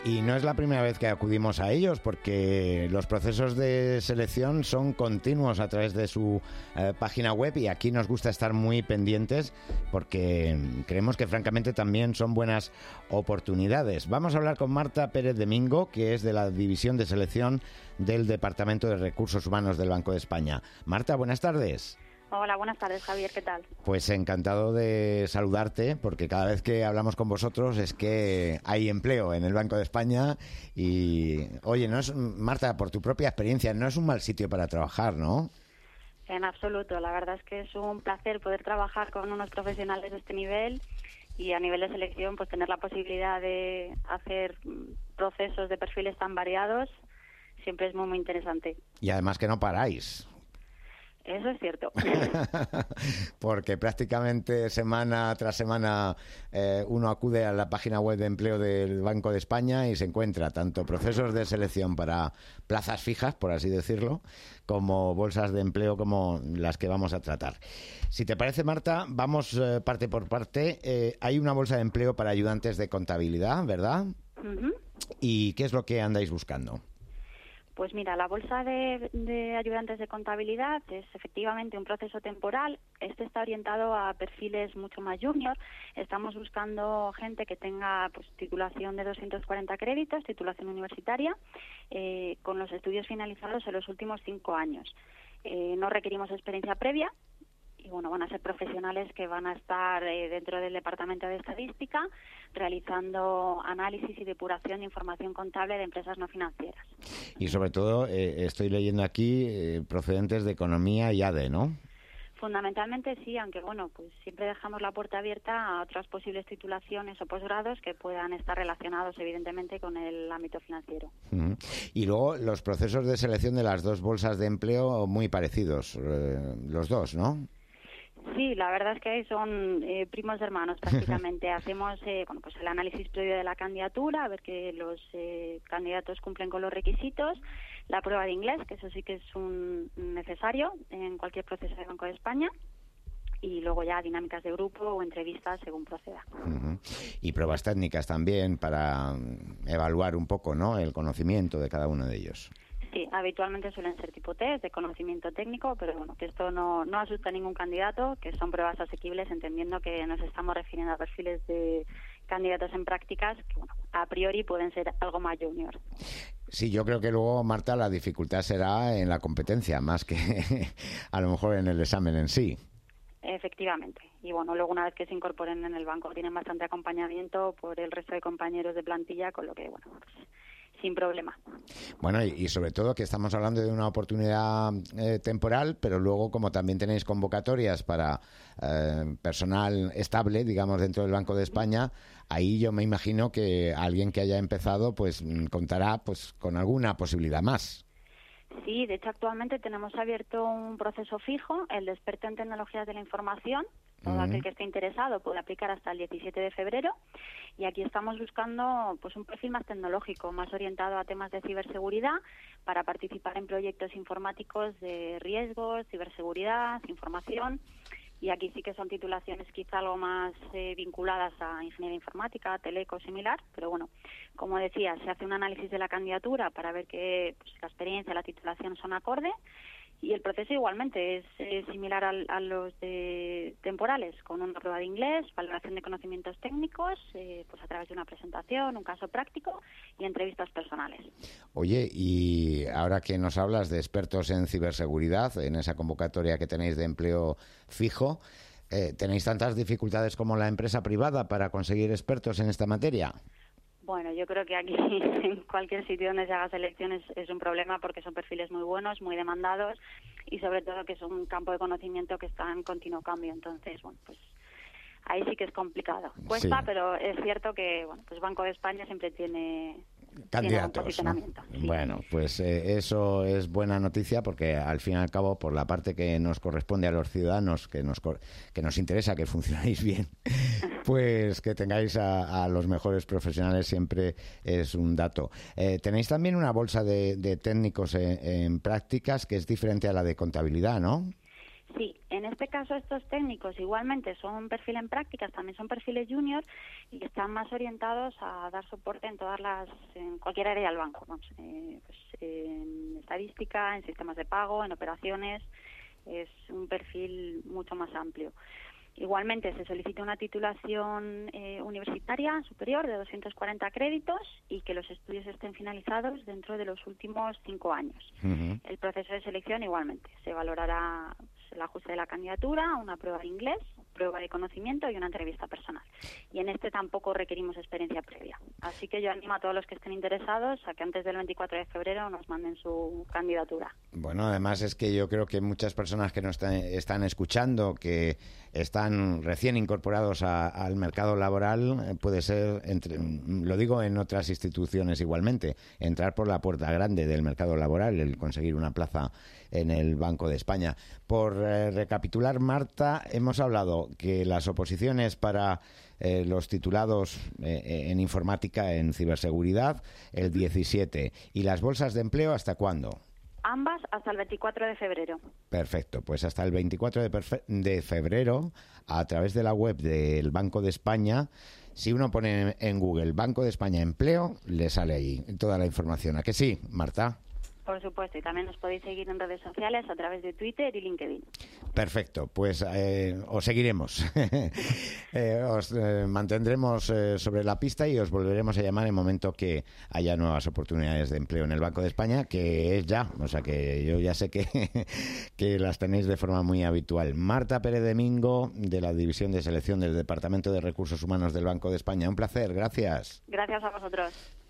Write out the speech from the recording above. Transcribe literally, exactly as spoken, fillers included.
Y no es la primera vez que acudimos a ellos, porque los procesos de selección son continuos a través de su eh, página web, y aquí nos gusta estar muy pendientes porque creemos que francamente también son buenas oportunidades. Vamos a hablar con Marta Pérez de Mingo, que es de la División de Selección del Departamento de Recursos Humanos del Banco de España. Marta, buenas tardes. Hola, buenas tardes, Javier, ¿qué tal? Pues encantado de saludarte, porque cada vez que hablamos con vosotros es que hay empleo en el Banco de España y, oye, no es, Marta, por tu propia experiencia, no es un mal sitio para trabajar, ¿no? En absoluto, la verdad es que es un placer poder trabajar con unos profesionales de este nivel y a nivel de selección, pues tener la posibilidad de hacer procesos de perfiles tan variados siempre es muy, muy interesante. Y además que no paráis. Eso es cierto. Porque prácticamente semana tras semana eh, uno acude a la página web de empleo del Banco de España y se encuentra tanto procesos de selección para plazas fijas, por así decirlo, como bolsas de empleo como las que vamos a tratar. Si te parece, Marta, vamos eh, parte por parte. Eh, hay una bolsa de empleo para ayudantes de contabilidad, ¿verdad? Uh-huh. ¿Y qué es lo que andáis buscando? Pues mira, la bolsa de, de ayudantes de contabilidad es efectivamente un proceso temporal. Este está orientado a perfiles mucho más junior. Estamos buscando gente que tenga pues titulación de doscientos cuarenta créditos, titulación universitaria, eh, con los estudios finalizados en los últimos cinco años. Eh, no requerimos experiencia previa. Y bueno, van a ser profesionales que van a estar eh, dentro del Departamento de Estadística realizando análisis y depuración de información contable de empresas no financieras. Y sobre todo, eh, estoy leyendo aquí, eh, procedentes de Economía y A D E, ¿no? Fundamentalmente sí, aunque bueno, pues siempre dejamos la puerta abierta a otras posibles titulaciones o posgrados que puedan estar relacionados evidentemente con el ámbito financiero. Uh-huh. Y luego los procesos de selección de las dos bolsas de empleo muy parecidos, eh, los dos, ¿no? Sí, la verdad es que son eh, primos hermanos prácticamente. Hacemos eh, bueno, pues el análisis previo de la candidatura, a ver que los eh, candidatos cumplen con los requisitos, la prueba de inglés, que eso sí que es un necesario en cualquier proceso de Banco de España, y luego ya dinámicas de grupo o entrevistas según proceda. Uh-huh. Y pruebas técnicas también para evaluar un poco, ¿no?, el conocimiento de cada uno de ellos. Sí, habitualmente suelen ser tipo test de conocimiento técnico, pero bueno, que esto no, no asusta a ningún candidato, que son pruebas asequibles, entendiendo que nos estamos refiriendo a perfiles de candidatos en prácticas que, bueno, a priori pueden ser algo más junior. Sí, yo creo que luego, Marta, la dificultad será en la competencia, más que a lo mejor en el examen en sí. Efectivamente. Y bueno, luego una vez que se incorporen en el banco tienen bastante acompañamiento por el resto de compañeros de plantilla, con lo que, bueno, pues sin problema. Bueno, y, y sobre todo que estamos hablando de una oportunidad eh, temporal, pero luego como también tenéis convocatorias para eh, personal estable, digamos, dentro del Banco de España, ahí yo me imagino que alguien que haya empezado pues contará pues con alguna posibilidad más. Sí, de hecho actualmente tenemos abierto un proceso fijo, el de experto en tecnologías de la información. Todo uh-huh. aquel que esté interesado puede aplicar hasta el diecisiete de febrero, y aquí estamos buscando pues un perfil más tecnológico, más orientado a temas de ciberseguridad, para participar en proyectos informáticos de riesgos, ciberseguridad, información. Y aquí sí que son titulaciones quizá algo más eh, vinculadas a ingeniería informática, teleco, similar, pero bueno, como decía, se hace un análisis de la candidatura para ver que pues, la experiencia y la titulación son acorde, y el proceso igualmente es eh, similar al, a los de temporales, con una prueba de inglés, valoración de conocimientos técnicos, eh, pues a través de una presentación, un caso práctico y entrevistas personales. Oye, y ahora que nos hablas de expertos en ciberseguridad, en esa convocatoria que tenéis de empleo fijo, eh, ¿tenéis tantas dificultades como la empresa privada para conseguir expertos en esta materia? Bueno, yo creo que aquí en cualquier sitio donde se haga selección es, es un problema, porque son perfiles muy buenos, muy demandados, y sobre todo que es un campo de conocimiento que está en continuo cambio. Entonces, bueno, pues ahí sí que es complicado. Cuesta, sí. Pero es cierto que bueno, pues Banco de España siempre tiene candidatos, ¿no? Sí. Bueno, pues eh, eso es buena noticia, porque al fin y al cabo, por la parte que nos corresponde a los ciudadanos, que nos que nos interesa que funcionéis bien, pues que tengáis a, a los mejores profesionales siempre es un dato. Eh, tenéis también una bolsa de, de técnicos en, en prácticas que es diferente a la de contabilidad, ¿no? Sí, en este caso estos técnicos igualmente son perfil en prácticas, también son perfiles junior y están más orientados a dar soporte en todas las, en cualquier área del banco, vamos, eh, pues, en estadística, en sistemas de pago, en operaciones, es un perfil mucho más amplio. Igualmente se solicita una titulación eh, universitaria superior de doscientos cuarenta créditos y que los estudios estén finalizados dentro de los últimos cinco años. Uh-huh. El proceso de selección igualmente se valorará el ajuste de la candidatura, una prueba de inglés, prueba de conocimiento y una entrevista personal. Y en este tampoco requerimos experiencia previa. Así que yo animo a todos los que estén interesados a que antes del veinticuatro de febrero nos manden su candidatura. Bueno, además es que yo creo que muchas personas que nos están, están escuchando, que están recién incorporados a, al mercado laboral, puede ser, entre, lo digo en otras instituciones igualmente, entrar por la puerta grande del mercado laboral, el conseguir una plaza en el Banco de España. Por eh, recapitular, Marta, hemos hablado que las oposiciones para eh, los titulados eh, en informática, en ciberseguridad, el diecisiete, y las bolsas de empleo, ¿hasta cuándo? Ambas hasta el veinticuatro de febrero. Perfecto, pues hasta el veinticuatro de, perfe- de febrero, a través de la web del Banco de España, si uno pone en Google Banco de España Empleo, le sale ahí toda la información. ¿A que sí, Marta? Por supuesto, y también nos podéis seguir en redes sociales a través de Twitter y LinkedIn. Perfecto, pues eh, os seguiremos. eh, os eh, mantendremos eh, sobre la pista y os volveremos a llamar en el momento que haya nuevas oportunidades de empleo en el Banco de España, que es ya, o sea que yo ya sé que, que las tenéis de forma muy habitual. Marta Pérez Domingo, de la División de Selección del Departamento de Recursos Humanos del Banco de España. Un placer, gracias. Gracias a vosotros.